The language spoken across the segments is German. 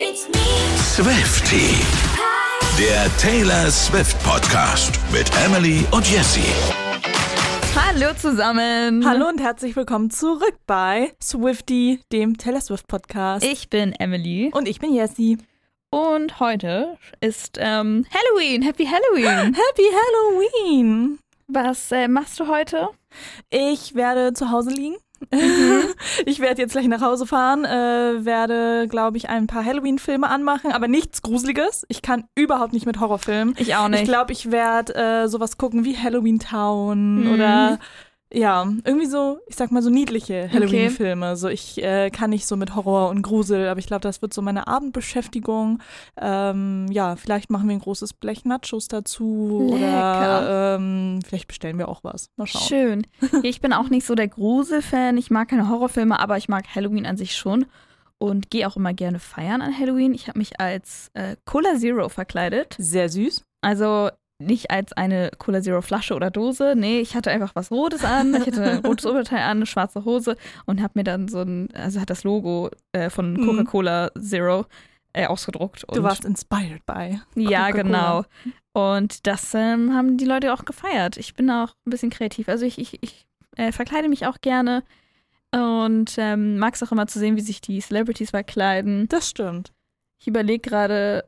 Swiftie, der Taylor Swift Podcast mit Emily und Jessie. Hallo zusammen. Hallo und herzlich willkommen zurück bei Swiftie, dem Taylor Swift Podcast. Ich bin Emily. Und ich bin Jessie. Und heute ist Halloween. Happy Halloween. Happy Halloween. Was machst du heute? Ich werde zu Hause liegen. Ich werde jetzt gleich nach Hause fahren, werde, glaube ich, ein paar Halloween-Filme anmachen, aber nichts Gruseliges. Ich kann überhaupt nicht mit Horrorfilmen. Ich auch nicht. Ich glaube, ich werde sowas gucken wie Halloween Town oder ja, irgendwie so, ich sag mal so niedliche Halloween-Filme. So, ich kann nicht so mit Horror und Grusel, aber ich glaube, das wird so meine Abendbeschäftigung. Ja, vielleicht machen wir ein großes Blech Nachos dazu. Lecker. Oder vielleicht bestellen wir auch was. Mal schauen. Schön. Ich bin auch nicht so der Grusel-Fan. Ich mag keine Horrorfilme, aber ich mag Halloween an sich schon. Und gehe auch immer gerne feiern an Halloween. Ich habe mich als Cola Zero verkleidet. Sehr süß. Also nicht als eine Cola Zero Flasche oder Dose. Nee, ich hatte einfach was Rotes an. Ich hatte ein rotes Oberteil an, eine schwarze Hose und habe mir dann hat das Logo von Coca-Cola Zero ausgedruckt. Und Du warst inspired by ja, Coca-Cola. genau. Und das haben die Leute auch gefeiert. Ich bin auch ein bisschen kreativ. Also ich verkleide mich auch gerne und mag es auch immer zu sehen, wie sich die Celebrities verkleiden. Das stimmt. Ich überlege gerade,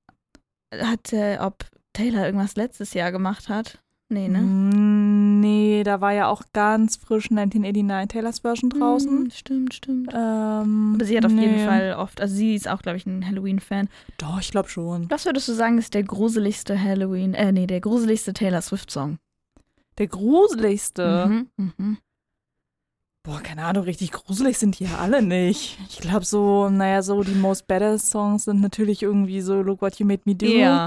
ob Taylor irgendwas letztes Jahr gemacht hat. Nee, ne? Nee, da war ja auch ganz frisch 1989 Taylors Version draußen. Stimmt. Aber Aber sie hat auf jeden Fall oft, also sie ist auch, glaube ich, ein Halloween-Fan. Doch, ich glaube schon. Was würdest du sagen, ist der gruseligste der gruseligste Taylor Swift-Song? Der gruseligste. Mhm. Boah, keine Ahnung, richtig gruselig sind die ja alle nicht. Ich glaube so, die Most Better Songs sind natürlich irgendwie so Look What You Made Me Do. Ja.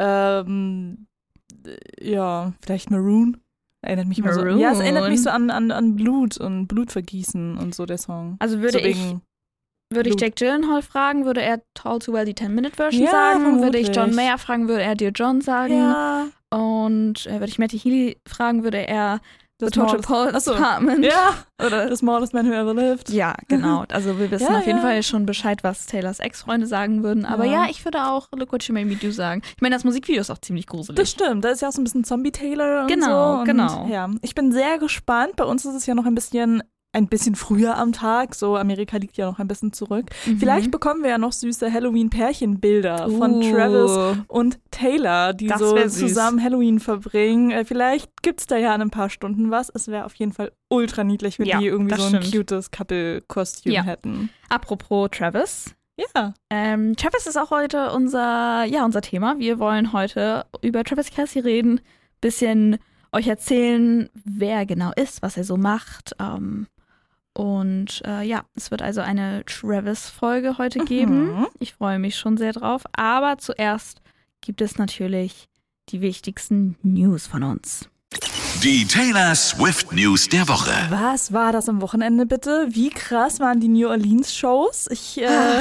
Ja, vielleicht Maroon. Erinnert mich mal so. Maroon. Ja, es erinnert mich so an Blut und Blutvergießen und so der Song. Also würde so ich Blut. Jake Gyllenhaal fragen, würde er Tall Too Well die 10-Minute-Version Ja, sagen. Würde ich vermutlich. John Mayer fragen, würde er Dear John sagen. Ja. Und würde ich Matty Healy fragen, würde er The Das Total Smallest- Paul Achso. Apartment. Ja, Oder The Smallest Man Who Ever Lived. ja, genau. Also wir wissen Ja, auf jeden ja. Fall schon Bescheid, was Taylors Ex-Freunde sagen würden. Aber Ja. ja, ich würde auch Look What You Made Me Do sagen. Ich meine, das Musikvideo ist auch ziemlich gruselig. Das stimmt, da ist ja auch so ein bisschen Zombie-Taylor und Genau, so. Und, genau. Ja, ich bin sehr gespannt. Bei uns ist es ja noch ein bisschen früher am Tag. So, Amerika liegt ja noch ein bisschen zurück. Vielleicht bekommen wir ja noch süße Halloween-Pärchenbilder von Travis und Taylor, die Das so wär süß. zusammen Halloween verbringen. Vielleicht gibt's da ja in ein paar Stunden was. Es wäre auf jeden Fall ultra niedlich, wenn Ja, die irgendwie das so ein stimmt. cutes Couple-Kostüm Ja. hätten. Apropos Travis. Ja. Travis ist auch heute unser Thema. Wir wollen heute über Travis Kelce reden, bisschen euch erzählen, wer er genau ist, was er so macht. Und es wird also eine Travis-Folge heute geben. Ich freue mich schon sehr drauf. Aber zuerst gibt es natürlich die wichtigsten News von uns. Die Taylor Swift News der Woche. Was war das am Wochenende bitte? Wie krass waren die New Orleans-Shows? Ich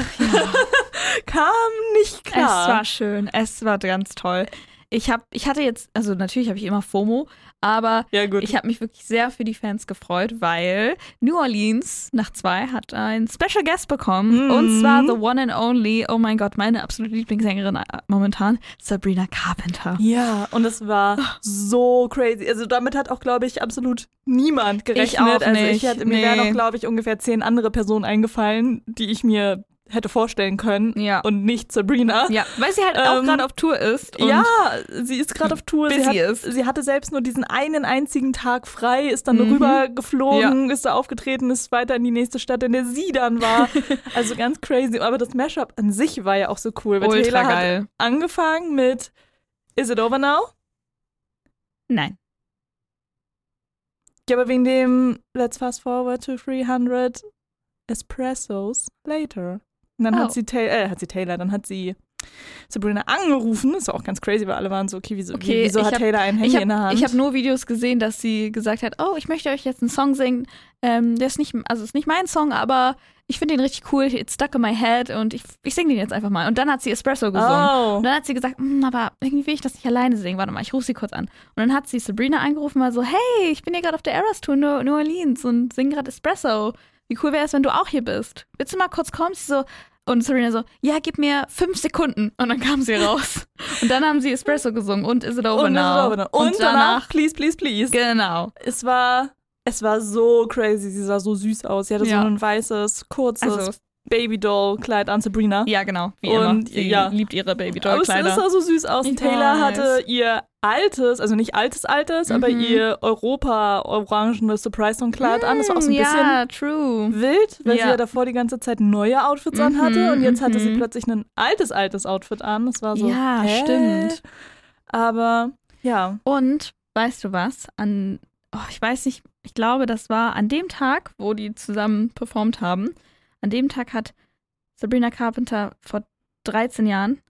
kam nicht klar. Es war schön, es war ganz toll. Natürlich habe ich immer FOMO, aber Ja, gut. ich habe mich wirklich sehr für die Fans gefreut, weil New Orleans Nacht 2 hat einen Special Guest bekommen und zwar the one and only, oh mein Gott, meine absolute Lieblingssängerin momentan, Sabrina Carpenter. Ja, und es war so crazy. Also damit hat auch, glaube ich, absolut niemand gerechnet. Ich auch nicht, Mir wären nee. auch, glaube ich, ungefähr 10 andere Personen eingefallen, die ich mir hätte vorstellen können. Ja. Und nicht Sabrina. Ja, weil sie halt auch gerade auf Tour ist. Und Ja, sie ist gerade auf Tour. busy ist. Sie hatte selbst nur diesen einen einzigen Tag frei, ist dann rüber geflogen, ist da aufgetreten, ist weiter in die nächste Stadt, in der sie dann war. Also ganz crazy. Aber das Mashup an sich war ja auch so cool. Weil Ultra Taylor geil. hat angefangen mit Is It Over Now? Nein. Ja, aber wegen dem Let's fast forward to 300 Espressos later. Und dann hat sie Sabrina angerufen. Das war auch ganz crazy, weil alle waren so, okay, wieso hat Taylor ein Handy in der Hand? Ich habe nur Videos gesehen, dass sie gesagt hat, oh, ich möchte euch jetzt einen Song singen. Der ist nicht mein Song, aber ich finde ihn richtig cool. It's stuck in my head und ich singe den jetzt einfach mal. Und dann hat sie Espresso gesungen. Oh. Und dann hat sie gesagt, aber irgendwie will ich das nicht alleine singen. Warte mal, ich rufe sie kurz an. Und dann hat sie Sabrina angerufen, war so, hey, ich bin hier gerade auf der Eras Tour in New Orleans und singe gerade Espresso. Wie cool wäre es, wenn du auch hier bist? Willst du mal kurz kommen? Sie so, Und Serena so, ja, gib mir 5 Sekunden. Und dann kam sie raus. Und dann haben sie Espresso gesungen und Is It Over Now. Und danach Please, Please, Please. Genau. Es war so crazy. Sie sah so süß aus. Sie hatte so ein weißes, kurzes Babydoll-Kleid an, Sabrina. Ja, genau. Wie immer. Sie liebt ihre Babydoll-Kleider. Es sah so süß aus. Und Taylor hatte ihr altes, also nicht altes, aber ihr Europa-orangenes Surprise-Kleid an. Das war auch so ein bisschen wild, weil sie ja davor die ganze Zeit neue Outfits an hatte. Und jetzt hatte sie plötzlich ein altes Outfit an. Das war so, ja, stimmt. Aber, ja. Und, weißt du was? Ich weiß nicht, ich glaube, das war an dem Tag, wo die zusammen performt haben. An dem Tag hat Sabrina Carpenter vor 13 Jahren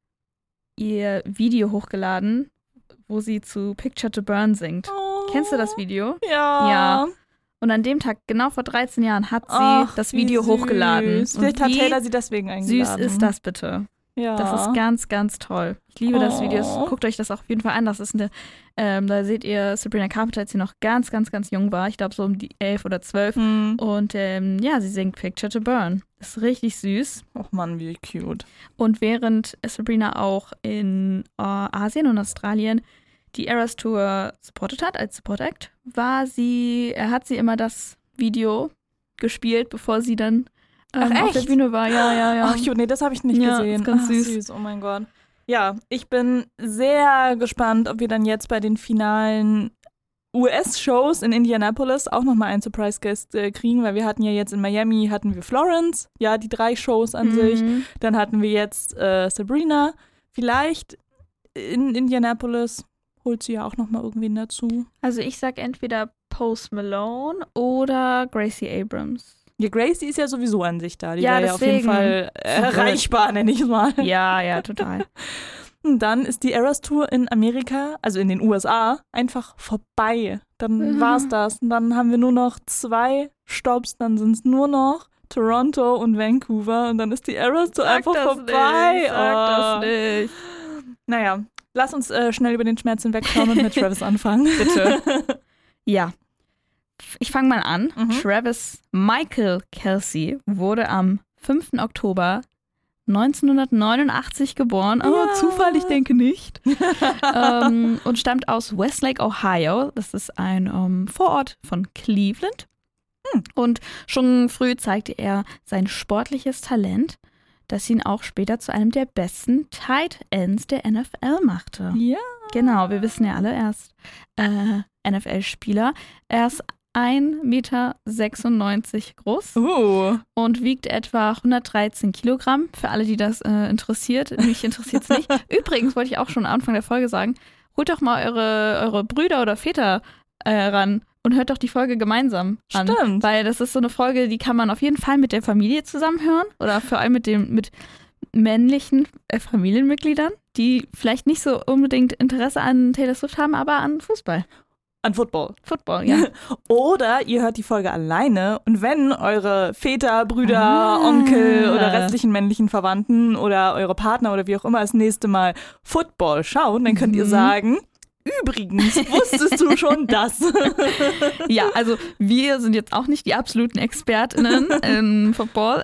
ihr Video hochgeladen, wo sie zu Picture to Burn singt. Oh. Kennst du das Video? Ja. Und an dem Tag, genau vor 13 Jahren, hat sie das Video hochgeladen. Vielleicht hat Taylor sie deswegen eingeladen. Süß ist das bitte. Ja. Das ist ganz, ganz toll. Ich liebe das Video. Guckt euch das auf jeden Fall an. Das ist da seht ihr Sabrina Carpenter, als sie noch ganz, ganz, ganz jung war. Ich glaube so um die 11 oder 12. Und sie singt Picture to Burn. Ist richtig süß. Och Mann, wie cute. Und während Sabrina auch in Asien und Australien die Eras Tour supportet hat, als Support Act, hat sie immer das Video gespielt, bevor sie dann auf der Bühne war. Ja. Ach, nee, das habe ich nicht gesehen. Ist ganz süß. Oh mein Gott. Ja, ich bin sehr gespannt, ob wir dann jetzt bei den finalen US-Shows in Indianapolis auch nochmal einen Surprise-Guest kriegen, weil wir hatten ja jetzt in Miami, hatten wir Florence, ja, die 3 Shows an sich. Dann hatten wir jetzt Sabrina. Vielleicht in Indianapolis holt sie ja auch nochmal irgendwen dazu. Also ich sag entweder Post Malone oder Gracie Abrams. Ja, Gracie ist ja sowieso an sich da. Die war ja auf jeden Fall erreichbar, nenne ich es mal. Ja, total. Und dann ist die Eras Tour in Amerika, also in den USA, einfach vorbei. Dann war's das. Und dann haben wir nur noch 2 Stopps. Dann sind es nur noch Toronto und Vancouver. Und dann ist die Eras Tour einfach vorbei. Sag das nicht. Naja, lass uns schnell über den Schmerz hinwegschauen und mit Travis anfangen. Bitte. Ja. Ich fange mal an. Travis Michael Kelce wurde am 5. Oktober 1989 geboren. Oh, Zufall, ich denke nicht. Und stammt aus Westlake, Ohio. Das ist ein Vorort von Cleveland. Und schon früh zeigte er sein sportliches Talent, das ihn auch später zu einem der besten Tight Ends der NFL machte. Ja. Genau, wir wissen ja alle, er ist NFL-Spieler. Er ist 1,96 Meter groß und wiegt etwa 113 Kilogramm. Für alle, die das interessiert. Mich interessiert es nicht. Übrigens wollte ich auch schon am Anfang der Folge sagen, holt doch mal eure Brüder oder Väter ran und hört doch die Folge gemeinsam an. Stimmt. Weil das ist so eine Folge, die kann man auf jeden Fall mit der Familie zusammen hören oder vor allem mit männlichen Familienmitgliedern, die vielleicht nicht so unbedingt Interesse an Taylor Swift haben, aber an Fußball. An Football. Football, ja. Oder ihr hört die Folge alleine und wenn eure Väter, Brüder, Onkel oder restlichen männlichen Verwandten oder eure Partner oder wie auch immer das nächste Mal Football schauen, dann könnt ihr sagen, übrigens, wusstest du schon das? Ja, also wir sind jetzt auch nicht die absoluten ExpertInnen im Football.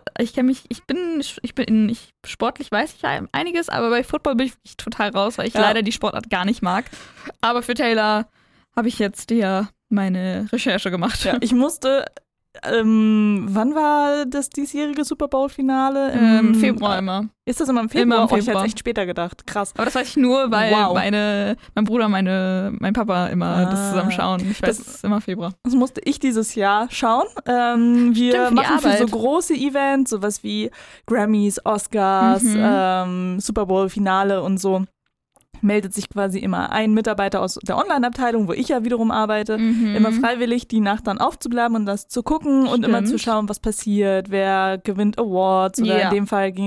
Sportlich weiß ich einiges, aber bei Football bin ich total raus, weil ich leider die Sportart gar nicht mag. Aber für Taylor habe ich jetzt ja meine Recherche gemacht. Ja, ich musste, wann war das diesjährige Super Bowl-Finale? Im Februar immer. Ist das immer im Februar? Immer im Februar. Ich hätte es echt später gedacht. Krass. Aber das weiß ich nur, weil mein Bruder, mein Papa immer das zusammen schauen. Ich weiß, es ist immer Februar. Das musste ich dieses Jahr schauen. Wir machen für so große Events, sowas wie Grammys, Oscars, Super Bowl-Finale und so. Meldet sich quasi immer ein Mitarbeiter aus der Online-Abteilung, wo ich ja wiederum arbeite, immer freiwillig die Nacht dann aufzubleiben und das zu gucken und immer zu schauen, was passiert, wer gewinnt Awards oder in dem Fall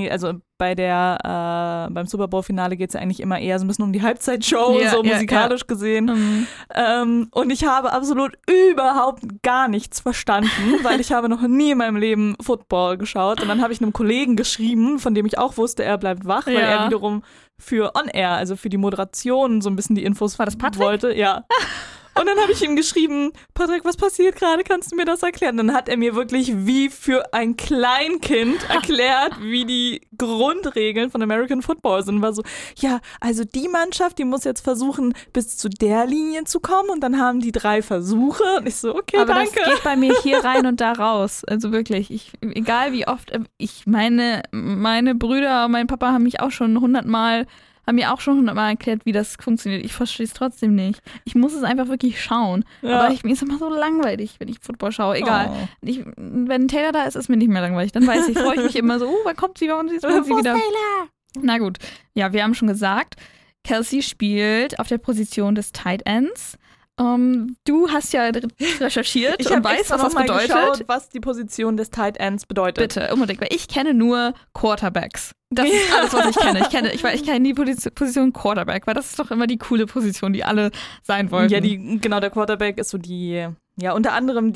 beim Super Bowl-Finale geht es ja eigentlich immer eher so ein bisschen um die Halbzeitshow, musikalisch gesehen. Und ich habe absolut überhaupt gar nichts verstanden, weil ich habe noch nie in meinem Leben Football geschaut. Und dann habe ich einem Kollegen geschrieben, von dem ich auch wusste, er bleibt wach, weil er wiederum für On-Air, also für die Moderation so ein bisschen die Infos wollte. Ja. Und dann habe ich ihm geschrieben, Patrick, was passiert gerade? Kannst du mir das erklären? Dann hat er mir wirklich wie für ein Kleinkind erklärt, wie die Grundregeln von American Football sind. Und war so, ja, also die Mannschaft, die muss jetzt versuchen, bis zu der Linie zu kommen. Und dann haben die 3 Versuche. Und ich so, okay, aber danke. Das geht bei mir hier rein und da raus. Also wirklich, egal wie oft, meine Brüder und mein Papa haben mir auch schon 100 Mal erklärt, wie das funktioniert. Ich verstehe es trotzdem nicht. Ich muss es einfach wirklich schauen. Ja. Aber mir ist immer so langweilig, wenn ich Football schaue. Egal. Wenn Taylor da ist, ist mir nicht mehr langweilig. Dann freue ich mich immer so, wann kommt sie bei uns? Jetzt kommt sie wieder. Taylor? Na gut. Ja, wir haben schon gesagt, Kelsey spielt auf der Position des Tight Ends. Du hast ja recherchiert und weißt, was das bedeutet. Geschaut, was die Position des Tight Ends bedeutet. Bitte, unbedingt, weil ich kenne nur Quarterbacks. Das ist alles, was ich kenne. Ich kenne die Position Quarterback, weil das ist doch immer die coole Position, die alle sein wollen. Ja, der Quarterback ist so unter anderem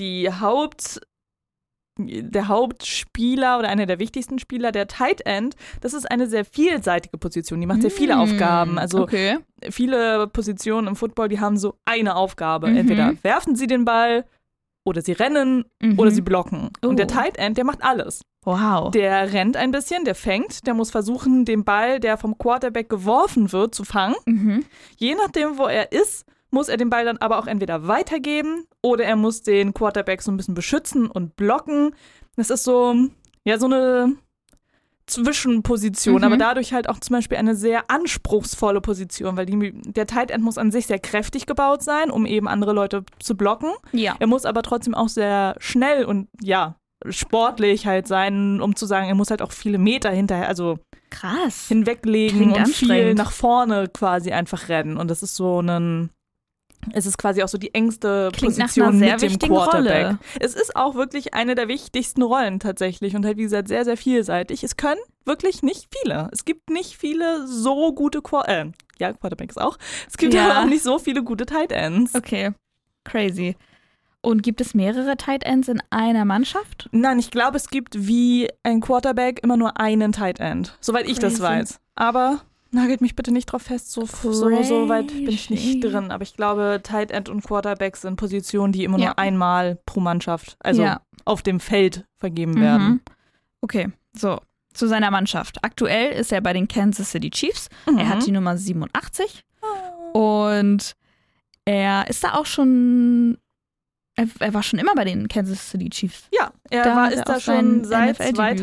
der Hauptspieler oder einer der wichtigsten Spieler, der Tight End. Das ist eine sehr vielseitige Position, die macht sehr viele Aufgaben. Also viele Positionen im Football, die haben so eine Aufgabe. Entweder werfen sie den Ball oder sie rennen oder sie blocken. Und der Tight End, der macht alles. Wow. Der rennt ein bisschen, der fängt, der muss versuchen, den Ball, der vom Quarterback geworfen wird, zu fangen. Je nachdem, wo er ist, muss er den Ball dann aber auch entweder weitergeben oder er muss den Quarterback so ein bisschen beschützen und blocken. Das ist so eine Zwischenposition, aber dadurch halt auch zum Beispiel eine sehr anspruchsvolle Position, weil der Tight End muss an sich sehr kräftig gebaut sein, um eben andere Leute zu blocken. Ja. Er muss aber trotzdem auch sehr schnell und sportlich halt sein, um zu sagen, er muss halt auch viele Meter hinterher, also krass hinweglegen und viel nach vorne quasi einfach rennen. Und das ist es ist quasi auch so die engste Position mit dem Quarterback. Rolle. Es ist auch wirklich eine der wichtigsten Rollen tatsächlich und halt wie gesagt sehr, sehr vielseitig. Es können wirklich nicht viele. Es gibt nicht viele so gute Quarterbacks auch. Es gibt aber auch nicht so viele gute Tight Ends. Okay, crazy. Und gibt es mehrere Tight Ends in einer Mannschaft? Nein, ich glaube, es gibt wie ein Quarterback immer nur einen Tight End, soweit ich das weiß. Aber nagelt mich bitte nicht drauf fest, so weit bin ich nicht drin. Aber ich glaube, Tight End und Quarterback sind Positionen, die immer nur einmal pro Mannschaft, also auf dem Feld vergeben werden. Okay, so, zu seiner Mannschaft. Aktuell ist er bei den Kansas City Chiefs. Er hat die Nummer 87. Und er ist da auch schon, er war schon immer bei den Kansas City Chiefs. Ja, er ist da schon seit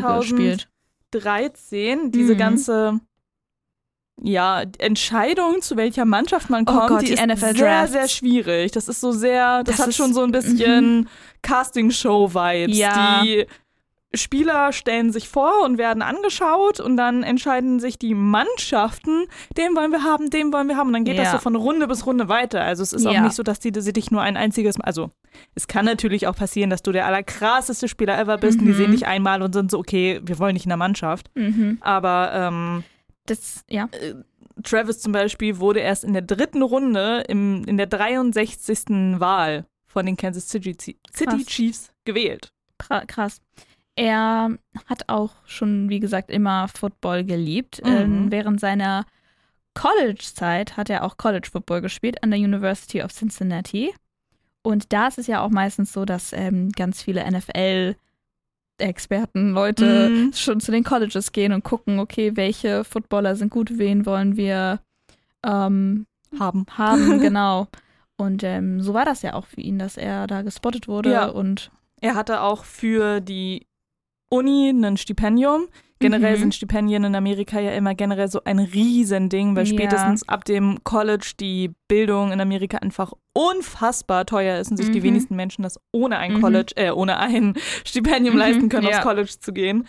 2013. Diese ganze Entscheidung, zu welcher Mannschaft man kommt, die ist NFL sehr, sehr schwierig. Das ist so sehr, das hat schon so ein bisschen Casting-Show-Vibes. Ja. Die Spieler stellen sich vor und werden angeschaut und dann entscheiden sich die Mannschaften, den wollen wir haben, den wollen wir haben. Und dann geht das so von Runde bis Runde weiter. Also es ist auch nicht so, dass sie dich nur ein einziges Mal, also es kann natürlich auch passieren, dass du der allerkrasseste Spieler ever bist und die sehen dich einmal und sind so, okay, wir wollen nicht in der Mannschaft. Aber Travis zum Beispiel wurde erst in der 3. Runde in der 63. Wahl von den Kansas City Chiefs gewählt. Krass. Er hat auch schon, wie gesagt, immer Football geliebt. Während seiner College-Zeit hat er auch College-Football gespielt an der University of Cincinnati. Und da ist es ja auch meistens so, dass ganz viele NFL-Experten, Leute schon zu den Colleges gehen und gucken, okay, welche Footballer sind gut, wen wollen wir haben, genau. Und so war das ja auch für ihn, dass er da gespottet wurde. Ja. Und er hatte auch für die Uni ein Stipendium. Generell sind Stipendien in Amerika ja immer generell so ein Riesending, weil spätestens ab dem College die Bildung in Amerika einfach unfassbar teuer ist und sich die wenigsten Menschen das ohne ein ohne ein Stipendium leisten können, aufs College zu gehen.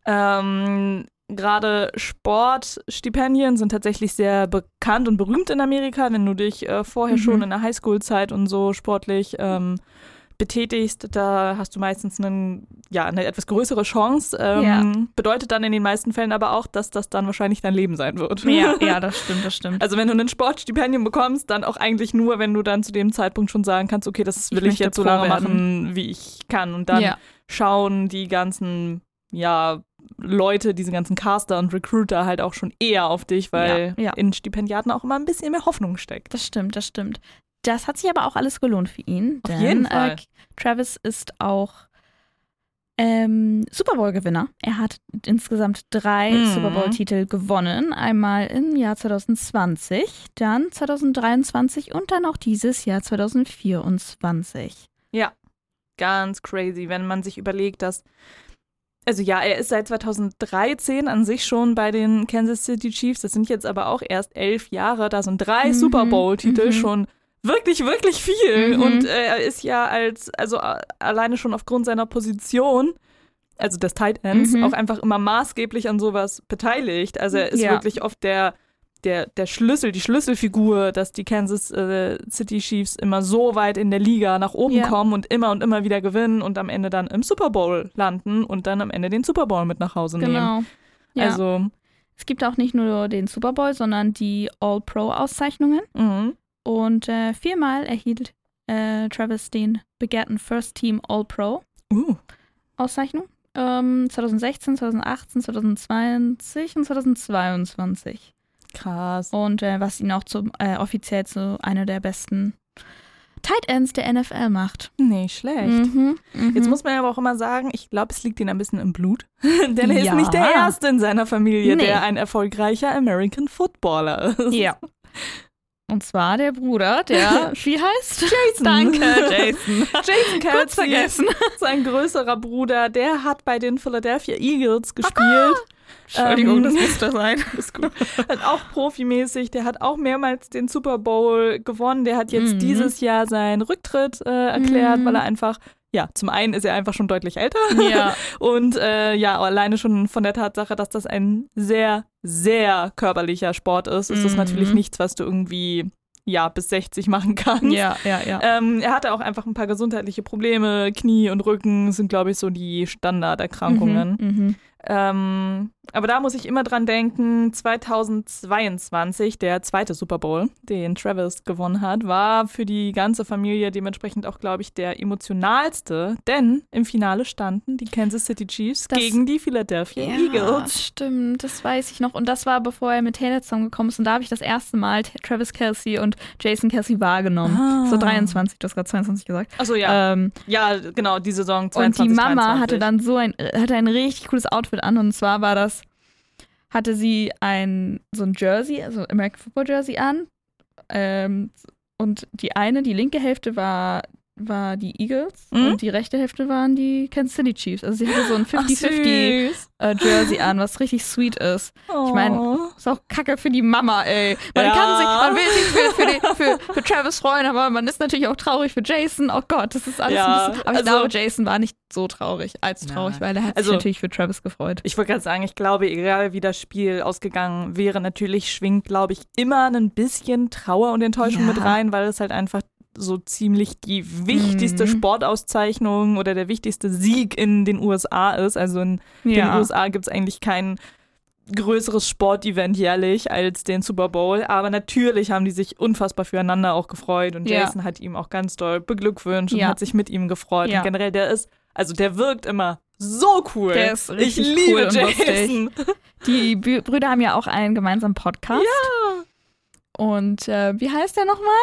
Gerade Sportstipendien sind tatsächlich sehr bekannt und berühmt in Amerika, wenn du dich vorher schon in der Highschool-Zeit und so sportlich betätigst, da hast du meistens eine etwas größere Chance. Bedeutet dann in den meisten Fällen aber auch, dass das dann wahrscheinlich dein Leben sein wird. Ja, das stimmt. Also wenn du ein Sportstipendium bekommst, dann auch eigentlich nur, wenn du dann zu dem Zeitpunkt schon sagen kannst, okay, das will ich jetzt so lange machen, wie ich kann. Und dann schauen die ganzen, Leute, diese ganzen Caster und Recruiter halt auch schon eher auf dich, weil in Stipendiaten auch immer ein bisschen mehr Hoffnung steckt. Das stimmt. das hat sich aber auch alles gelohnt für ihn. Auf jeden Fall. Travis ist auch Super Bowl-Gewinner. Er hat insgesamt 3 Super Bowl-Titel gewonnen. Einmal im Jahr 2020, dann 2023 und dann auch dieses Jahr 2024. Ja, ganz crazy, wenn man sich überlegt, dass also ja, er ist seit 2013 an sich schon bei den Kansas City Chiefs. Das sind jetzt aber auch erst 11 Jahre. Da sind 3 Super Bowl-Titel schon wirklich, wirklich viel. Und er ist ja alleine schon aufgrund seiner Position, also des Tight Ends, auch einfach immer maßgeblich an sowas beteiligt. Also er ist wirklich oft der Schlüssel, die Schlüsselfigur, dass die Kansas City Chiefs immer so weit in der Liga nach oben kommen und immer wieder gewinnen und am Ende dann im Super Bowl landen und dann am Ende den Super Bowl mit nach Hause nehmen. Genau. Ja. Also es gibt auch nicht nur den Super Bowl, sondern die All-Pro-Auszeichnungen. Und 4-mal erhielt Travis den begehrten First Team All-Pro-Auszeichnung. 2016, 2018, 2020 und 2022. Krass. Und was ihn auch offiziell zu einer der besten Tight Ends der NFL macht. Nicht schlecht. Jetzt muss man aber auch immer sagen, ich glaube, es liegt ihm ein bisschen im Blut. Denn er ist nicht der Erste in seiner Familie, der ein erfolgreicher American Footballer ist. Ja. Und zwar der Bruder, der, wie heißt? Jason. Danke, Jason. Jason Kelce, kurz vergessen. Sein größerer Bruder, der hat bei den Philadelphia Eagles gespielt. Entschuldigung, das musste sein. Ist gut. Auch profimäßig, der hat auch mehrmals den Super Bowl gewonnen. Der hat jetzt dieses Jahr seinen Rücktritt erklärt, weil er einfach, zum einen ist er einfach schon deutlich älter und alleine schon von der Tatsache, dass das ein sehr, sehr körperlicher Sport ist das natürlich nichts, was du irgendwie bis 60 machen kannst. Ja. Er hatte auch einfach ein paar gesundheitliche Probleme, Knie und Rücken sind, glaube ich, so die Standarderkrankungen. Aber da muss ich immer dran denken, 2022, der zweite Super Bowl, den Travis gewonnen hat, war für die ganze Familie dementsprechend auch, glaube ich, der emotionalste, denn im Finale standen die Kansas City Chiefs gegen die Philadelphia Eagles. Stimmt, das weiß ich noch. Und das war, bevor er mit Taylor zusammengekommen ist. Und da habe ich das erste Mal Travis Kelce und Jason Kelce wahrgenommen. So 23, du hast gerade 22 gesagt. Achso, ja. Genau, die Saison 22, Und die Mama 23. hatte dann hatte ein richtig cooles Outfit an. Und zwar hatte sie so ein Jersey, also American Football Jersey an. Und die linke Hälfte war die Eagles und die rechte Hälfte waren die Kansas City Chiefs. Also sie hatte so ein 50-50 Jersey an, was richtig sweet ist. Ich meine, ist auch kacke für die Mama, ey. Man will sich für Travis freuen, aber man ist natürlich auch traurig für Jason. Oh Gott, das ist alles ein bisschen... Aber ich glaube, Jason war nicht so traurig, weil er hat sich natürlich für Travis gefreut. Ich wollte gerade sagen, ich glaube, egal wie das Spiel ausgegangen wäre, natürlich schwingt, glaube ich, immer ein bisschen Trauer und Enttäuschung mit rein, weil es halt einfach so ziemlich die wichtigste Sportauszeichnung oder der wichtigste Sieg in den USA ist. Also in den USA gibt es eigentlich kein größeres Sportevent jährlich als den Super Bowl. Aber natürlich haben die sich unfassbar füreinander auch gefreut und Jason hat ihm auch ganz doll beglückwünscht und hat sich mit ihm gefreut. Und generell, der wirkt immer so cool. Der ist richtig ich liebe cool und Jason. Lustig. Die Brüder haben ja auch einen gemeinsamen Podcast. Ja. Und wie heißt der nochmal?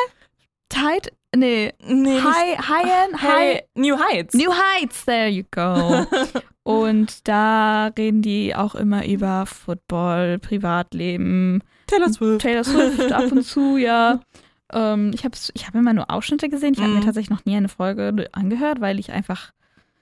New Heights. New Heights, there you go. Und da reden die auch immer über Football, Privatleben. Taylor Swift ab und zu, Ich habe immer nur Ausschnitte gesehen. Ich habe mir tatsächlich noch nie eine Folge angehört, weil ich einfach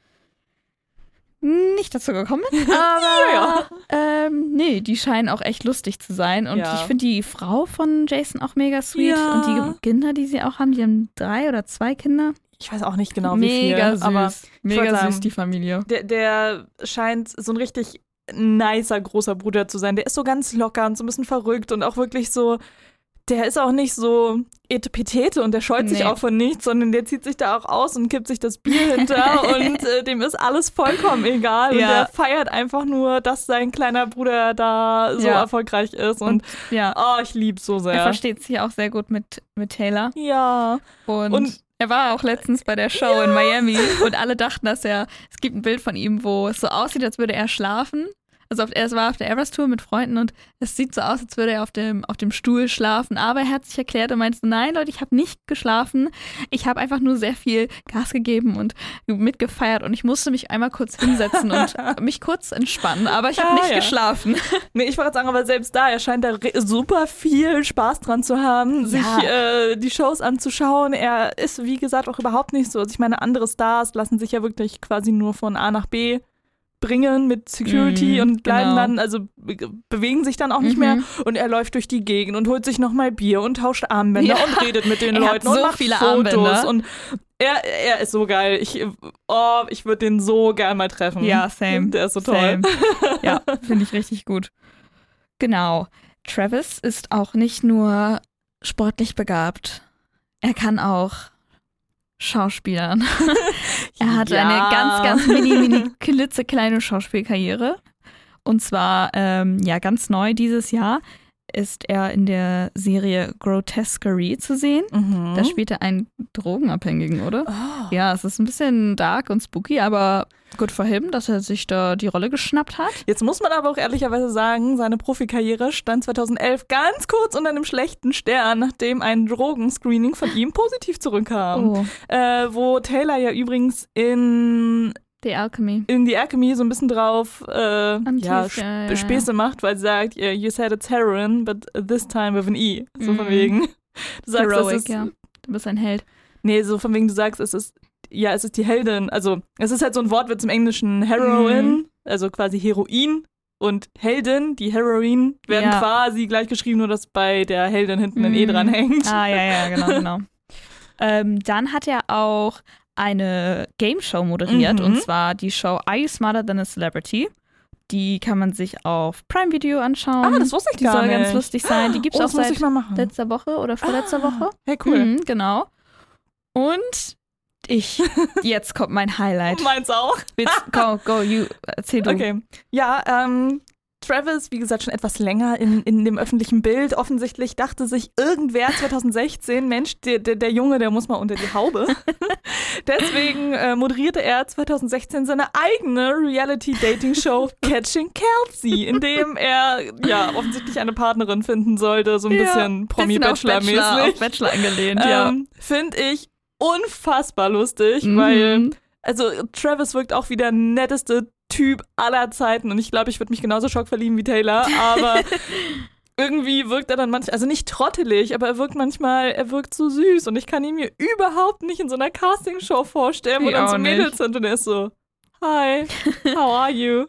nicht dazu gekommen bin. Aber die scheinen auch echt lustig zu sein. Und ich finde die Frau von Jason auch mega sweet. Ja. Und die Kinder, die sie auch haben, die haben 3 oder 2 Kinder. Ich weiß auch nicht genau, wie viel. Mega süß. Aber mega süß, die Familie. Der scheint so ein richtig nicer großer Bruder zu sein. Der ist so ganz locker und so ein bisschen verrückt und auch wirklich so, der ist auch nicht so etepetete und der scheut sich auch von nichts, sondern der zieht sich da auch aus und kippt sich das Bier hinter und dem ist alles vollkommen egal. Und der feiert einfach nur, dass sein kleiner Bruder da so erfolgreich ist. Und ich lieb's so sehr. Er versteht sich auch sehr gut mit Taylor. Ja. Und er war auch letztens bei der Show in Miami und alle dachten, es gibt ein Bild von ihm, wo es so aussieht, als würde er schlafen. Also er war auf der Eras Tour mit Freunden und es sieht so aus, als würde er auf dem Stuhl schlafen. Aber er hat sich erklärt und meinte so, nein Leute, ich habe nicht geschlafen. Ich habe einfach nur sehr viel Gas gegeben und mitgefeiert und ich musste mich einmal kurz hinsetzen und mich kurz entspannen. Aber ich habe nicht geschlafen. Nee, ich wollte sagen, aber selbst da, er scheint da super viel Spaß dran zu haben, sich die Shows anzuschauen. Er ist, wie gesagt, auch überhaupt nicht so. Also ich meine, andere Stars lassen sich ja wirklich quasi nur von A nach B bringen mit Security und bleiben dann, also bewegen sich dann auch nicht mehr und er läuft durch die Gegend und holt sich nochmal Bier und tauscht Armbänder und redet mit den Leuten und macht viele Fotos Armbänder. Und er ist so geil. Ich würde den so gern mal treffen. Ja, same. Der ist so toll. Ja, finde ich richtig gut. Genau. Travis ist auch nicht nur sportlich begabt. Er kann auch Schauspielern. Er hatte eine ganz, ganz mini klitzekleine Schauspielkarriere. Und zwar, ganz neu dieses Jahr ist er in der Serie Grotesquerie zu sehen. Da spielt er einen Drogenabhängigen, oder? Oh. Ja, es ist ein bisschen dark und spooky, aber good for him, dass er sich da die Rolle geschnappt hat. Jetzt muss man aber auch ehrlicherweise sagen, seine Profikarriere stand 2011 ganz kurz unter einem schlechten Stern, nachdem ein Drogenscreening von ihm positiv zurückkam. Wo Taylor ja übrigens in The Alchemy so ein bisschen drauf Späße macht, weil sie sagt, you said it's heroin, but this time with an E. So von wegen. Du sagst, Heroic, du bist ein Held. Nee, so von wegen, du sagst, es ist die Heldin. Also es ist halt so ein Wortwitz im Englischen Heroin, also quasi Heroin. Und Heldin, die Heroin, werden quasi gleich geschrieben, nur dass bei der Heldin hinten ein E dran hängt. Genau. Dann hat er auch eine Game Show moderiert, und zwar die Show Are You Smarter Than a Celebrity? Die kann man sich auf Prime Video anschauen. Das wusste ich gar nicht. Die soll ganz lustig sein. Die gibt es auch seit letzter Woche oder vorletzter Woche. Hey, cool. Genau. Und jetzt kommt mein Highlight. Meins auch. Erzähl du. Okay. Ja, Travis, wie gesagt, schon etwas länger in dem öffentlichen Bild. Offensichtlich dachte sich irgendwer 2016, Mensch, der Junge, der muss mal unter die Haube. Deswegen moderierte er 2016 seine eigene Reality-Dating-Show Catching Kelsey, in dem er offensichtlich eine Partnerin finden sollte, so ein bisschen Promi-Bachelor-mäßig. Auf Bachelor angelehnt, Finde ich unfassbar lustig, weil Travis wirkt auch wie der netteste Typ aller Zeiten und ich glaube, ich würde mich genauso schockverlieben wie Taylor, aber irgendwie wirkt er dann manchmal, also nicht trottelig, aber er wirkt so süß und ich kann ihn mir überhaupt nicht in so einer Castingshow vorstellen, wo dann so Mädels sind und er ist so, hi, how are you?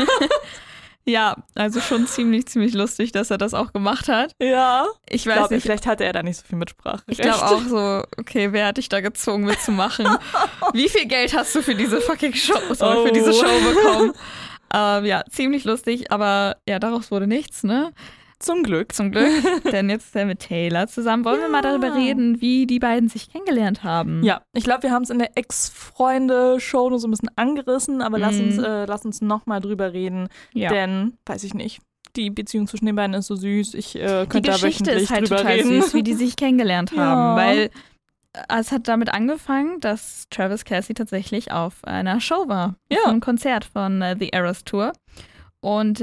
Ja, also schon ziemlich lustig, dass er das auch gemacht hat. Ja. Ich weiß nicht. Vielleicht hatte er da nicht so viel Mitsprache. Ich glaube auch so, okay, wer hat dich da gezwungen mitzumachen? Wie viel Geld hast du für diese fucking Show, für diese Show bekommen? Ziemlich lustig, aber daraus wurde nichts, ne? Zum Glück. Denn jetzt ist er mit Taylor zusammen. Wollen wir mal darüber reden, wie die beiden sich kennengelernt haben? Ja, ich glaube, wir haben es in der Ex-Freunde-Show nur so ein bisschen angerissen, aber lass uns noch mal drüber reden, denn, weiß ich nicht, die Beziehung zwischen den beiden ist so süß, ich könnte da wöchentlich drüber reden. Die Geschichte ist halt total süß, wie die sich kennengelernt haben, weil es hat damit angefangen, dass Travis Kelce tatsächlich auf einer Show war, auf einem Konzert von The Eras Tour und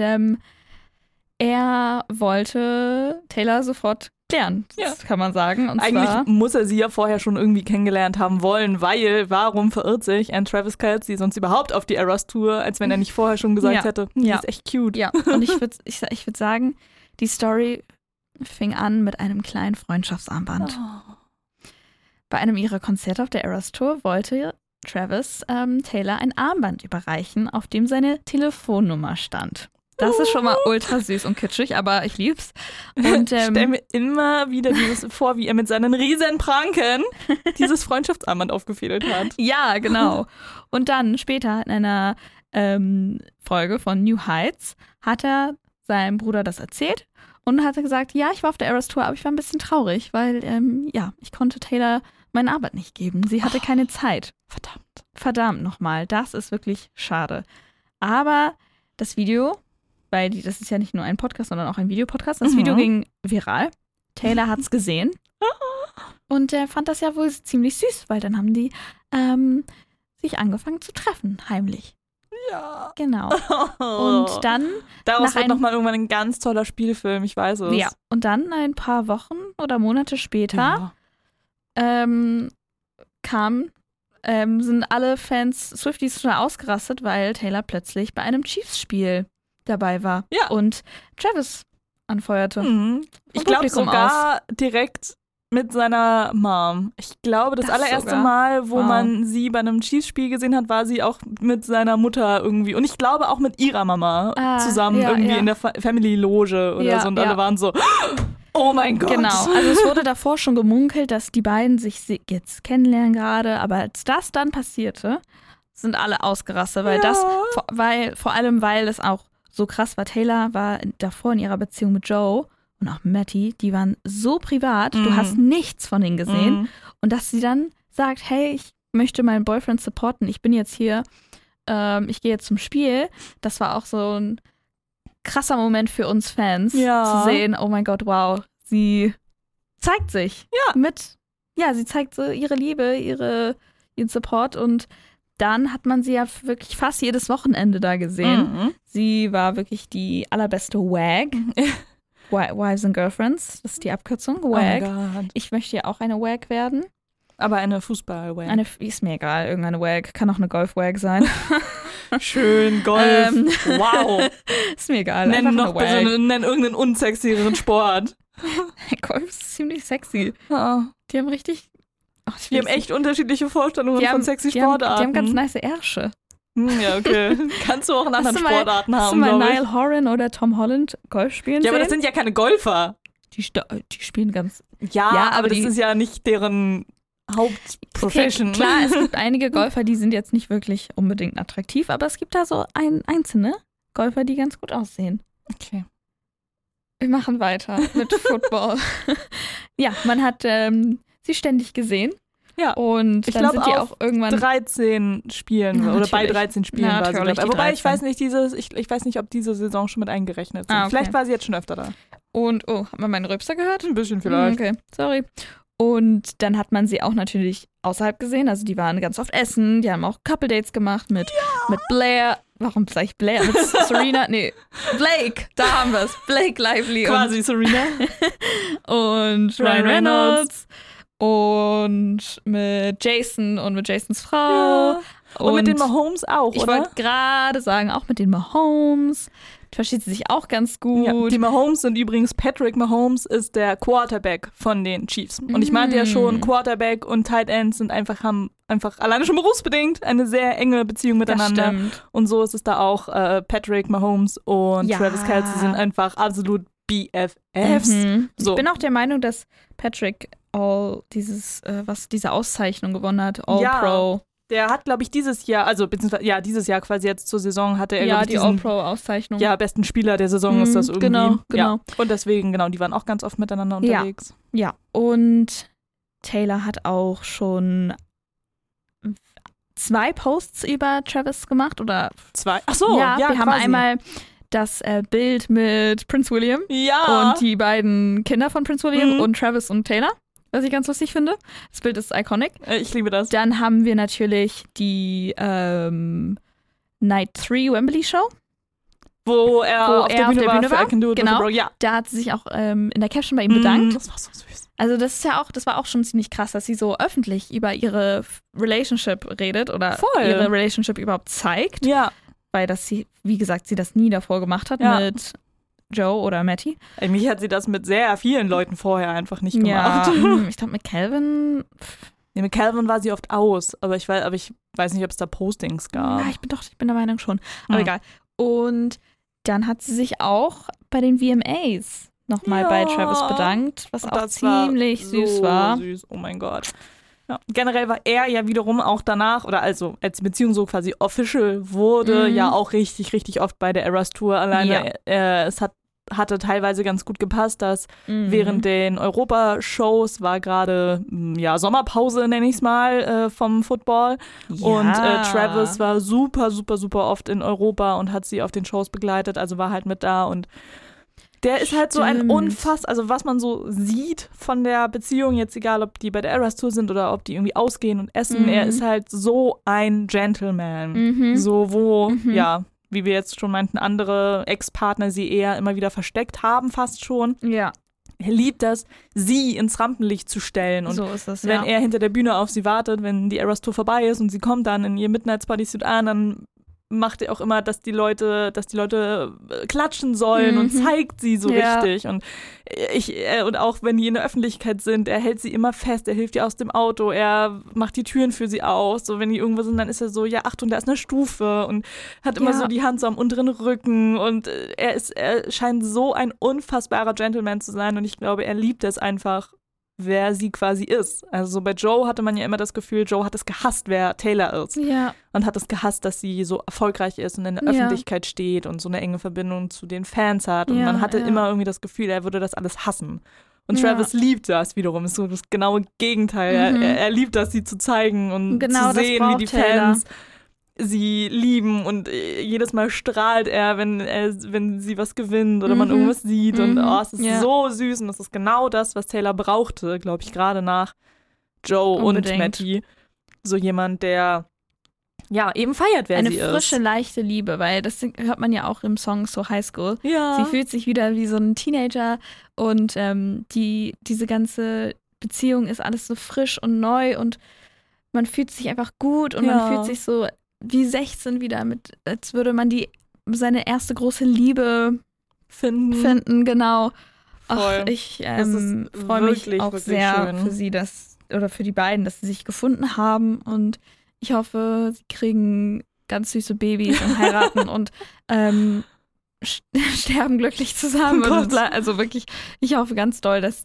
er wollte Taylor sofort klären, das kann man sagen. Und eigentlich zwar, muss er sie ja vorher schon irgendwie kennengelernt haben wollen, weil warum verirrt sich ein Travis Kelce sonst überhaupt auf die Eras Tour, als wenn er nicht vorher schon gesagt hätte, die ist echt cute. Ja, und ich würd sagen, die Story fing an mit einem kleinen Freundschaftsarmband. Bei einem ihrer Konzerte auf der Eras Tour wollte Travis Taylor ein Armband überreichen, auf dem seine Telefonnummer stand. Das ist schon mal ultra süß und kitschig, aber ich lieb's. Und stell mir immer wieder dieses vor, wie er mit seinen riesen Pranken dieses Freundschaftsarmband aufgefädelt hat. Ja, genau. Und dann später in einer Folge von New Heights hat er seinem Bruder das erzählt und hat gesagt, ja, ich war auf der Eras Tour, aber ich war ein bisschen traurig, weil ich konnte Taylor meine Arbeit nicht geben. Sie hatte keine Zeit. Verdammt nochmal, das ist wirklich schade. Aber das Video, weil das ist ja nicht nur ein Podcast, sondern auch ein Videopodcast. Das Video ging viral. Taylor hat's gesehen. Und er fand das ja wohl ziemlich süß, weil dann haben die sich angefangen zu treffen, heimlich. Ja. Genau. Und dann daraus wird nochmal irgendwann ein ganz toller Spielfilm, ich weiß es. Ja, und dann ein paar Wochen oder Monate später sind alle Fans Swifties schon ausgerastet, weil Taylor plötzlich bei einem Chiefs-Spiel dabei war und Travis anfeuerte. Ich glaube sogar direkt mit seiner Mom. Ich glaube, das allererste Mal, wo man sie bei einem Chiefs-Spiel gesehen hat, war sie auch mit seiner Mutter irgendwie. Und ich glaube auch mit ihrer Mama zusammen in der Family-Loge oder so. Und alle waren so, oh mein Gott. Genau, also es wurde davor schon gemunkelt, dass die beiden sich jetzt kennenlernen gerade. Aber als das dann passierte, sind alle ausgerastet. Weil es auch so krass war. Taylor war davor in ihrer Beziehung mit Joe und auch Matty, die waren so privat, du hast nichts von denen gesehen. Und dass sie dann sagt, hey, ich möchte meinen Boyfriend supporten, ich bin jetzt hier, ich gehe jetzt zum Spiel. Das war auch so ein krasser Moment für uns Fans, zu sehen, oh mein Gott, wow, sie zeigt sich. Sie zeigt so ihre Liebe, ihren Support und dann hat man sie ja wirklich fast jedes Wochenende da gesehen. Sie war wirklich die allerbeste WAG. Wives and Girlfriends, das ist die Abkürzung, WAG. Oh ich möchte ja auch eine WAG werden. Aber eine Fußball-WAG. Ist mir egal, irgendeine WAG. Kann auch eine Golf-WAG sein. Schön, Golf. Wow. Ist mir egal. Nenn irgendeinen unsexyeren Sport. Golf ist ziemlich sexy. Oh. Die haben richtig... die haben echt unterschiedliche Vorstellungen von sexy Sportarten. Die haben ganz nice Ärsche. Ja, okay. Kannst du auch in anderen Sportarten haben, glaube ich. Hast du mal Niall Horan oder Tom Holland Golf spielen sehen? Aber das sind ja keine Golfer. Die spielen ganz... Ja, aber das ist ja nicht deren Hauptprofession. Okay, klar, es gibt einige Golfer, die sind jetzt nicht wirklich unbedingt attraktiv, aber es gibt da so einzelne Golfer, die ganz gut aussehen. Okay. Wir machen weiter mit Football. Ja, man hat sie ständig gesehen. Ja, und ich dann sind die auch irgendwann 13 Spielen oder bei 13 Spielen war sie dabei. Wobei ich weiß nicht, ich weiß nicht, ob diese Saison schon mit eingerechnet sind. Vielleicht war sie jetzt schon öfter da. Und, hat man meinen Rülpser gehört? Ein bisschen vielleicht. Okay, sorry. Und dann hat man sie auch natürlich außerhalb gesehen. Also die waren ganz oft essen, die haben auch Couple Dates gemacht mit Blair. Warum sag ich Blair? Mit Serena? Nee, Blake, da haben wir es. Blake Lively. Quasi Serena. Und Ryan Reynolds. Und mit Jason und mit Jasons Frau. Ja. Und mit den Mahomes auch, ich wollte gerade sagen, auch mit den Mahomes. Versteht sie sich auch ganz gut. Ja, die Mahomes sind übrigens, Patrick Mahomes ist der Quarterback von den Chiefs. Und ich meinte ja schon, Quarterback und Tight Ends haben einfach alleine schon berufsbedingt eine sehr enge Beziehung miteinander. Das stimmt. Und so ist es da auch. Patrick Mahomes und Travis Kelce sind einfach absolut BFFs. So. Ich bin auch der Meinung, dass Patrick diese Auszeichnung gewonnen hat, All-Pro. Der hat, glaube ich, dieses Jahr quasi jetzt zur Saison hatte er, die All-Pro-Auszeichnung. Ja, besten Spieler der Saison ist das irgendwie. Genau. Ja. Und deswegen, die waren auch ganz oft miteinander unterwegs. Ja, und Taylor hat auch schon 2 Posts über Travis gemacht, oder? 2? Ach so, ja, wir quasi. haben einmal das Bild mit Prince William und die beiden Kinder von Prince William und Travis und Taylor, was ich ganz lustig finde. Das Bild ist iconic. Ich liebe das. Dann haben wir natürlich die Night 3 Wembley Show. Wo er auf der Bühne war. I Can Do It genau. With a Bro. Ja. Da hat sie sich auch in der Caption bei ihm bedankt. Das war so süß. Also das war auch schon ziemlich krass, dass sie so öffentlich über ihre Relationship redet oder ihre Relationship überhaupt zeigt. Ja. Weil sie das nie davor gemacht hat mit Joe oder Matty. Mich hat sie das mit sehr vielen Leuten vorher einfach nicht gemacht. Ja, ich glaube mit Calvin. Nee, mit Calvin war sie oft aus, aber ich weiß nicht, ob es da Postings gab. Ja, ich bin der Meinung schon. Aber egal. Und dann hat sie sich auch bei den VMAs nochmal bei Travis bedankt, was auch ziemlich süß war. Süß, oh mein Gott. Ja. Generell war er ja wiederum auch danach, oder also als die Beziehung so quasi official wurde, ja auch richtig, richtig oft bei der Eras Tour alleine. Es hatte teilweise ganz gut gepasst, dass während den Europa-Shows war gerade Sommerpause, nenne ich es mal, vom Football. Ja. Und Travis war super, super, super oft in Europa und hat sie auf den Shows begleitet, also war halt mit da und Der ist halt so ein also was man so sieht von der Beziehung, jetzt egal, ob die bei der Eras Tour sind oder ob die irgendwie ausgehen und essen, er ist halt so ein Gentleman. So, wie wir jetzt schon meinten, andere Ex-Partner sie eher immer wieder versteckt haben, fast schon. Ja. Er liebt das, sie ins Rampenlicht zu stellen. Und so ist das, wenn er hinter der Bühne auf sie wartet, wenn die Eras Tour vorbei ist und sie kommt dann in ihr Midnight Bodysuit an, dann macht er auch immer, dass die Leute klatschen sollen und zeigt sie so richtig. Und und auch wenn die in der Öffentlichkeit sind, er hält sie immer fest, er hilft ihr aus dem Auto, er macht die Türen für sie aus. So, wenn die irgendwo sind, dann ist er so, ja, Achtung, da ist eine Stufe und hat immer so die Hand so am unteren Rücken. Und er scheint so ein unfassbarer Gentleman zu sein und ich glaube, er liebt es einfach, wer sie quasi ist. Also so bei Joe hatte man ja immer das Gefühl, Joe hat es gehasst, wer Taylor ist. Ja. Und hat es gehasst, dass sie so erfolgreich ist und in der Öffentlichkeit steht und so eine enge Verbindung zu den Fans hat. Und man hatte immer irgendwie das Gefühl, er würde das alles hassen. Und Travis liebt das wiederum, ist so das genaue Gegenteil. Er liebt das, sie zu zeigen und zu sehen, wie die Fans sie lieben und jedes Mal strahlt er, wenn sie was gewinnt oder man irgendwas sieht und es ist so süß und das ist genau das, was Taylor brauchte, glaube ich, gerade nach Joe und Matty. So jemand, der eben feiert, wer sie ist. Eine frische, leichte Liebe, weil das hört man ja auch im Song So High School. Ja. Sie fühlt sich wieder wie so ein Teenager und diese ganze Beziehung ist alles so frisch und neu und man fühlt sich einfach gut und man fühlt sich so wie 16 wieder, als würde man seine erste große Liebe finden, genau. Ach, ich freue mich auch sehr schön für sie, für die beiden, dass sie sich gefunden haben und ich hoffe, sie kriegen ganz süße Babys und heiraten und sterben glücklich zusammen. Also wirklich, ich hoffe ganz doll, dass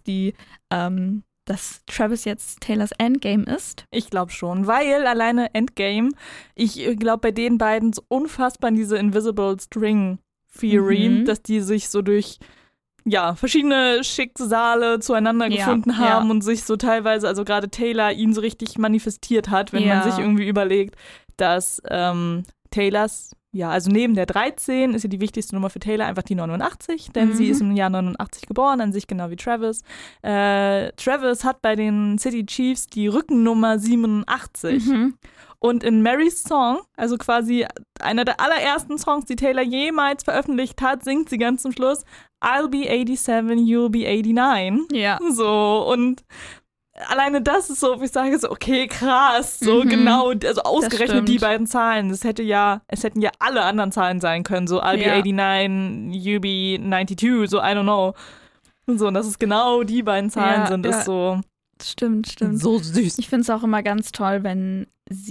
dass Travis jetzt Taylors Endgame ist. Ich glaube schon, weil alleine Endgame, ich glaube bei den beiden so unfassbar an diese Invisible String Theory, dass die sich so durch verschiedene Schicksale zueinander gefunden haben und sich so teilweise, also gerade Taylor ihn so richtig manifestiert hat, wenn man sich irgendwie überlegt, dass Taylors also neben der 13 ist ja die wichtigste Nummer für Taylor einfach die 89, denn sie ist im Jahr 89 geboren, an sich genau wie Travis. Travis hat bei den City Chiefs die Rückennummer 87. Und in Marys Song, also quasi einer der allerersten Songs, die Taylor jemals veröffentlicht hat, singt sie ganz zum Schluss I'll be 87, you'll be 89. Ja. So, und alleine das ist so, wo ich sage, so, okay, krass, so genau, also ausgerechnet die beiden Zahlen. Es hätten ja alle anderen Zahlen sein können, so I'll be 89, you be 92, so I don't know. Und so, und dass es genau die beiden Zahlen sind, ist so. Stimmt. So süß. Ich finde es auch immer ganz toll, wenn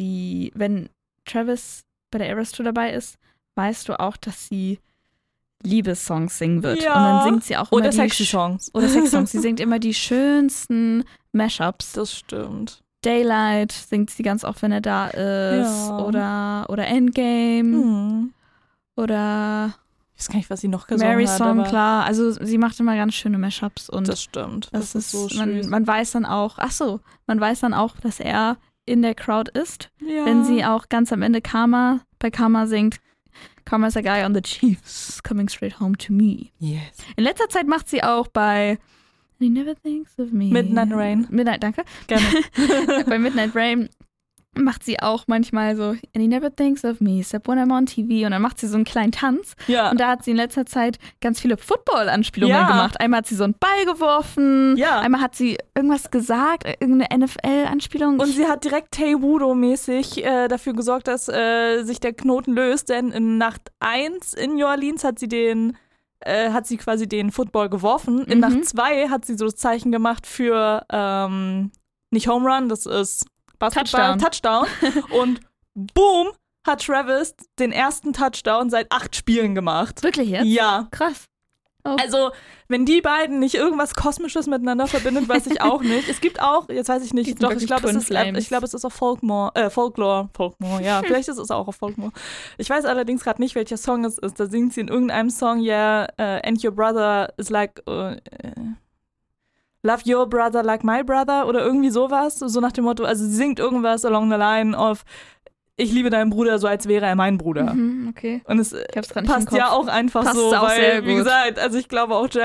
Travis bei der Eras Tour dabei ist, weißt du auch, dass sie Liebessongs singen wird. Ja. Und dann singt sie auch immer oder Sexy-Songs. Oder Sexy-Songs. Sie singt immer die schönsten Mashups. Das stimmt. Daylight singt sie ganz oft, wenn er da ist. Ja. Oder Endgame. Oder ich weiß gar nicht, was sie noch gesungen Mary's hat. Song, klar. Also sie macht immer ganz schöne Mashups. Und das stimmt. Das ist so schön. Man weiß dann auch, dass er in der Crowd ist. Ja. Wenn sie auch ganz am Ende bei Karma singt, Karma is a guy on the Chiefs coming straight home to me. Yes. In letzter Zeit macht sie auch bei He Never Thinks of Me. Midnight Rain. Danke. Gerne. Bei Midnight Rain macht sie auch manchmal so, and he never thinks of me, except when I'm on TV. Und dann macht sie so einen kleinen Tanz. Ja. Und da hat sie in letzter Zeit ganz viele Football-Anspielungen gemacht. Einmal hat sie so einen Ball geworfen. Ja. Einmal hat sie irgendwas gesagt, irgendeine NFL-Anspielung. Und sie hat direkt Tay Wudo-mäßig dafür gesorgt, dass sich der Knoten löst. Denn in Nacht 1 in New Orleans hat sie quasi den Football geworfen. In Nacht 2 hat sie so das Zeichen gemacht für nicht Home Run, das ist Basketball, Touchdown. Und boom, hat Travis den ersten Touchdown seit 8 Spielen gemacht. Wirklich jetzt? Ja. Krass. Oh. Also, wenn die beiden nicht irgendwas Kosmisches miteinander verbindet, weiß ich auch nicht. Es gibt auch, jetzt weiß ich nicht, doch, ich glaube, es ist auf Folklore, ja, vielleicht ist es auch auf Folklore. Ich weiß allerdings gerade nicht, welcher Song es ist. Da singt sie in irgendeinem Song, and your brother is like, Love your brother like my brother oder irgendwie sowas, so nach dem Motto, also sie singt irgendwas along the line of ich liebe deinen Bruder so, als wäre er mein Bruder. Okay. Und es passt ja auch einfach passt so, auch weil, wie gesagt, also ich glaube auch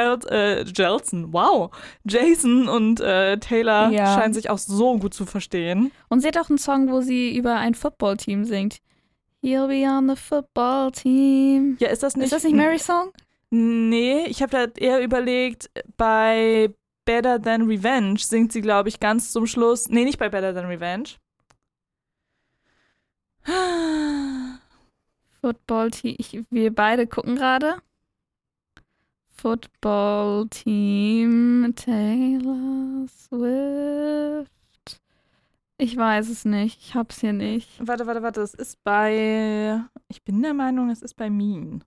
Jason und Taylor scheinen sich auch so gut zu verstehen. Und sie hat auch einen Song, wo sie über ein Football-Team singt. You'll be on the football team. Ja, ist das nicht Mary's Song? Nee, ich habe da eher überlegt, bei Better Than Revenge singt sie, glaube ich, ganz zum Schluss. Nee, nicht bei Better Than Revenge. Football-Team. Wir beide gucken gerade. Football-Team Taylor Swift. Ich weiß es nicht. Ich hab's hier nicht. Warte. Es ist bei... Ich bin der Meinung, es ist bei Mean.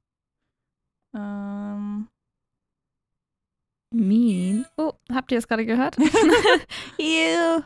Mean? Oh, habt ihr das gerade gehört? You.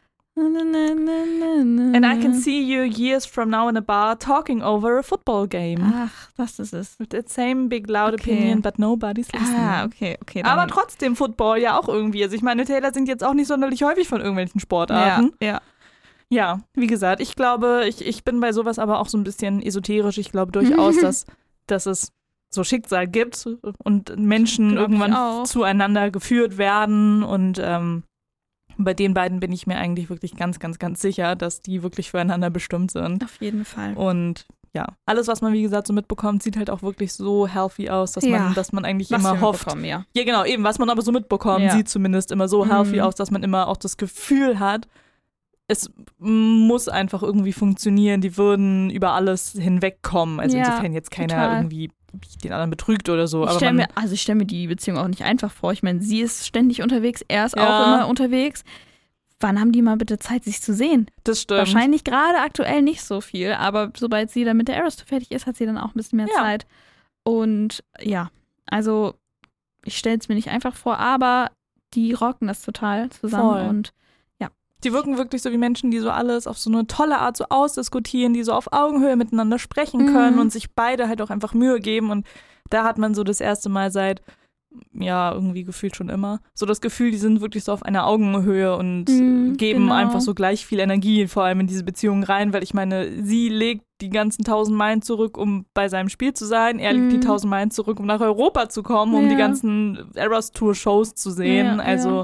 And I can see you years from now in a bar talking over a football game. Ach, das ist es. With the same big loud opinion, but nobody's listening. Okay. Aber trotzdem Football ja auch irgendwie. Also ich meine, Taylor singt jetzt auch nicht sonderlich häufig von irgendwelchen Sportarten. Ja, wie gesagt, ich glaube, ich bin bei sowas aber auch so ein bisschen esoterisch. Ich glaube durchaus, dass es so Schicksal gibt und Menschen irgendwann zueinander geführt werden und bei den beiden bin ich mir eigentlich wirklich ganz, ganz, ganz sicher, dass die wirklich füreinander bestimmt sind. Auf jeden Fall. Und ja, alles, was man, wie gesagt, so mitbekommt, sieht halt auch wirklich so healthy aus, dass man eigentlich was immer hofft. Ja, genau, eben, was man aber so mitbekommt, sieht zumindest immer so healthy aus, dass man immer auch das Gefühl hat, es muss einfach irgendwie funktionieren, die würden über alles hinwegkommen. Also insofern jetzt keiner irgendwie den anderen betrügt oder so. Ich stelle mir die Beziehung auch nicht einfach vor. Ich meine, sie ist ständig unterwegs, er ist auch immer unterwegs. Wann haben die mal bitte Zeit, sich zu sehen? Das stimmt. Wahrscheinlich gerade aktuell nicht so viel, aber sobald sie dann mit der Eras Tour fertig ist, hat sie dann auch ein bisschen mehr Zeit. Und ja, also ich stelle es mir nicht einfach vor, aber die rocken das total zusammen. Voll. Und die wirken wirklich so wie Menschen, die so alles auf so eine tolle Art so ausdiskutieren, die so auf Augenhöhe miteinander sprechen können und sich beide halt auch einfach Mühe geben. Und da hat man so das erste Mal seit, irgendwie gefühlt schon immer, so das Gefühl, die sind wirklich so auf einer Augenhöhe und geben einfach so gleich viel Energie, vor allem in diese Beziehungen rein, weil ich meine, sie legt die ganzen 1000 Meilen zurück, um bei seinem Spiel zu sein. Er legt die 1000 Meilen zurück, um nach Europa zu kommen, um die ganzen Eras Tour Shows zu sehen.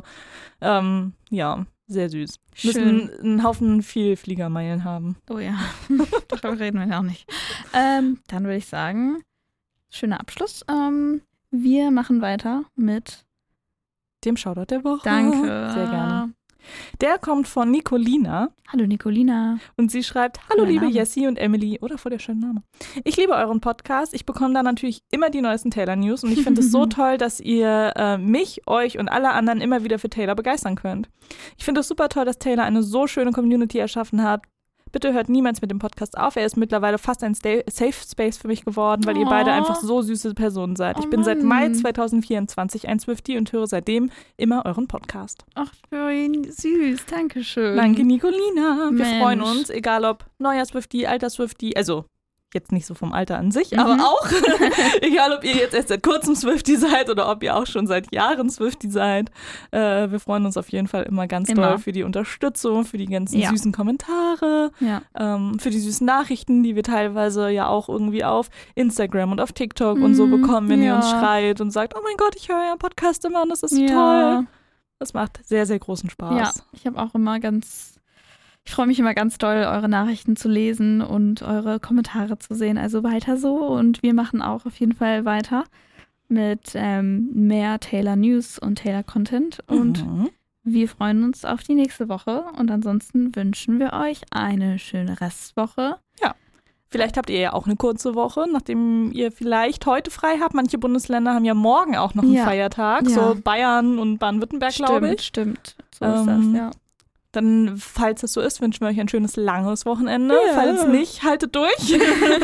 Sehr süß. Müssen einen Haufen viel Fliegermeilen haben. Oh ja, darüber reden wir ja auch nicht. Dann würde ich sagen, schöner Abschluss. Wir machen weiter mit dem Shoutout der Woche. Danke. Sehr gerne. Der kommt von Nicolina. Hallo Nicolina. Und sie schreibt, hallo liebe Jessie und Emily. Oder vor der schönen Name. Ich liebe euren Podcast. Ich bekomme da natürlich immer die neuesten Taylor-News und ich finde es so toll, dass ihr mich, euch und alle anderen immer wieder für Taylor begeistern könnt. Ich finde es super toll, dass Taylor eine so schöne Community erschaffen hat. Bitte hört niemals mit dem Podcast auf. Er ist mittlerweile fast ein Safe Space für mich geworden, weil ihr beide einfach so süße Personen seid. Ich bin seit Mai 2024 ein Swiftie und höre seitdem immer euren Podcast. Ach, wie süß. Dankeschön. Danke, Nicolina. Wir freuen uns, egal ob neuer Swiftie, alter Swiftie, also jetzt nicht so vom Alter an sich, aber auch, egal ob ihr jetzt erst seit kurzem Swiftie seid oder ob ihr auch schon seit Jahren Swiftie seid. Wir freuen uns auf jeden Fall immer ganz doll für die Unterstützung, für die ganzen süßen Kommentare, für die süßen Nachrichten, die wir teilweise ja auch irgendwie auf Instagram und auf TikTok und so bekommen, wenn ihr uns schreit und sagt, oh mein Gott, ich höre euren Podcast immer und das ist so toll. Das macht sehr, sehr großen Spaß. Ja, ich habe auch immer ich freue mich immer ganz doll, eure Nachrichten zu lesen und eure Kommentare zu sehen. Also weiter so. Und wir machen auch auf jeden Fall weiter mit mehr Taylor News und Taylor Content. Und wir freuen uns auf die nächste Woche. Und ansonsten wünschen wir euch eine schöne Restwoche. Ja. Vielleicht habt ihr ja auch eine kurze Woche, nachdem ihr vielleicht heute frei habt. Manche Bundesländer haben ja morgen auch noch einen Feiertag. Ja. So Bayern und Baden-Württemberg, glaube ich. Stimmt. So ist das, ja. Dann, falls es so ist, wünschen wir euch ein schönes, langes Wochenende. Ja. Falls nicht, haltet durch.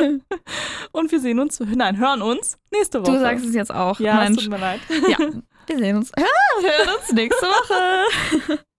Und wir hören uns nächste Woche. Du sagst es jetzt auch. Ja, es tut mir leid. Ja, wir sehen uns. Hören uns nächste Woche.